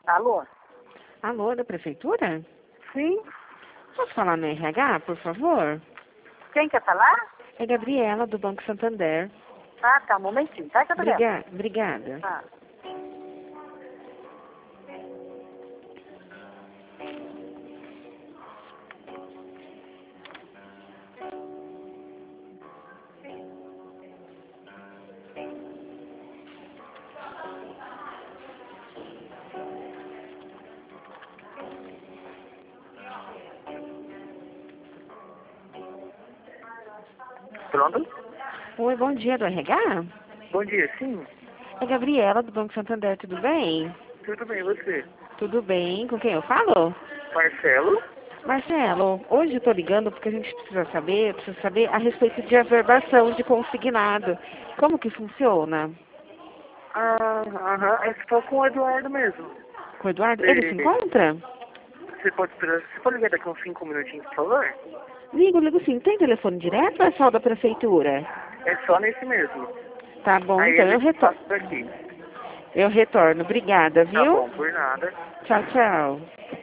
Alô? Alô, da prefeitura? Sim? Posso falar no RH, por favor? Quem quer falar? É Gabriela, do Banco Santander. Ah, tá, um momentinho. Tá, Gabriela? Obrigada. Ah. Pronto? Oi, bom dia, do RH? Bom dia, sim. É Gabriela, do Banco Santander, tudo bem? Tudo bem, e você? Tudo bem, com quem eu falo? Marcelo? Marcelo, hoje eu tô ligando porque a gente precisa saber a respeito de averbação de consignado. Como que funciona? Ah, aham. É só com o Eduardo mesmo. Com o Eduardo? Ele se E encontra? você pode esperar. Você pode ligar daqui uns 5 minutinhos, por favor? Ligo sim. Tem telefone direto ou é só da prefeitura? É só nesse mesmo. Tá bom, Aí então ele eu retorno. passa daqui. Eu retorno. Obrigada, Tá viu? bom, por nada. Tchau, tchau.